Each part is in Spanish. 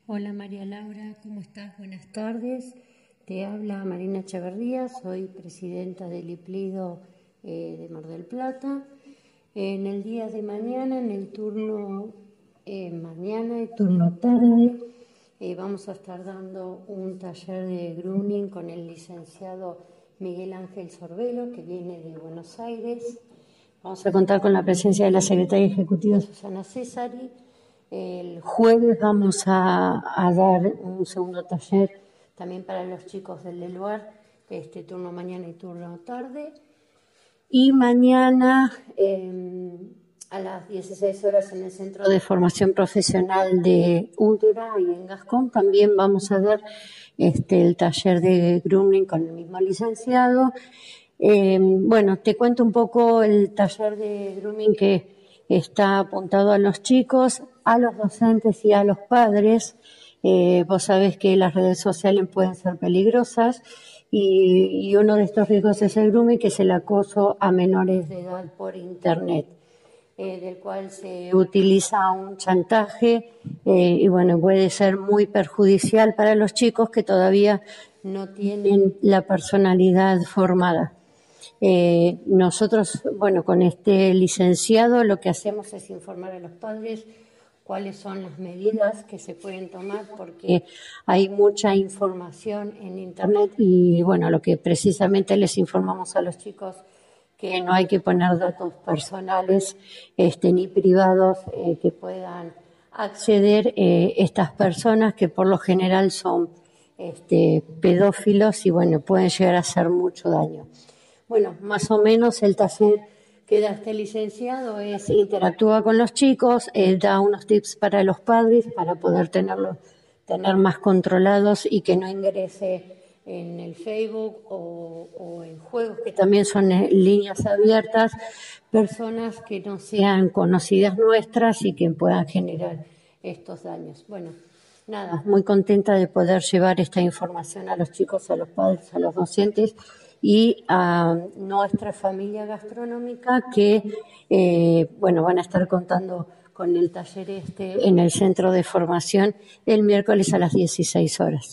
Hola María Laura, ¿cómo estás? Buenas tardes. Te habla Marina Echeverría, soy presidenta del IPLIDO de Mar del Plata. En el día de mañana, en el turno mañana y turno tarde, vamos a estar dando un taller de grooming con el licenciado Miguel Ángel Sorbelo, que viene de Buenos Aires. Vamos a contar con la presencia de la secretaria ejecutiva Susana Cesari. El jueves vamos a dar un segundo taller también para los chicos del lugar, turno mañana y turno tarde. Y mañana a las 16 horas en el Centro de Formación Profesional de Útera y en Gascón también vamos a dar el taller de grooming con el mismo licenciado. Bueno, te cuento un poco el taller de grooming que está apuntado a los chicos, a los docentes y a los padres. Vos sabés que las redes sociales pueden ser peligrosas y uno de estos riesgos es el grooming, que es el acoso a menores de edad por internet, del cual se utiliza un chantaje y bueno, puede ser muy perjudicial para los chicos que todavía no tienen la personalidad formada. Nosotros, bueno, con este licenciado lo que hacemos es informar a los padres cuáles son las medidas que se pueden tomar, porque hay mucha información en internet y bueno, lo que precisamente les informamos a los chicos, que no hay que poner datos personales ni privados que puedan acceder estas personas, que por lo general son pedófilos y bueno, pueden llegar a hacer mucho daño. Bueno, más o menos el taller que da este licenciado es interactúa con los chicos, da unos tips para los padres para poder tener más controlados y que no ingrese en el Facebook o en juegos que también son líneas abiertas, personas que no sean conocidas nuestras y que puedan generar estos daños. Bueno, nada, muy contenta de poder llevar esta información a los chicos, a los padres, a los docentes y a nuestra familia gastronómica que, bueno, van a estar contando con el taller en el centro de formación el miércoles a las 16 horas.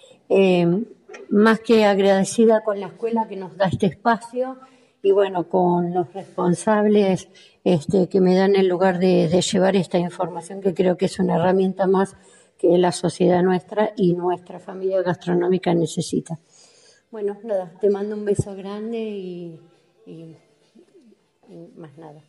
Más que agradecida con la escuela que nos da este espacio y bueno, con los responsables que me dan el lugar de llevar esta información, que creo que es una herramienta más que la sociedad nuestra y nuestra familia gastronómica necesita. Bueno, nada, te mando un beso grande y más nada.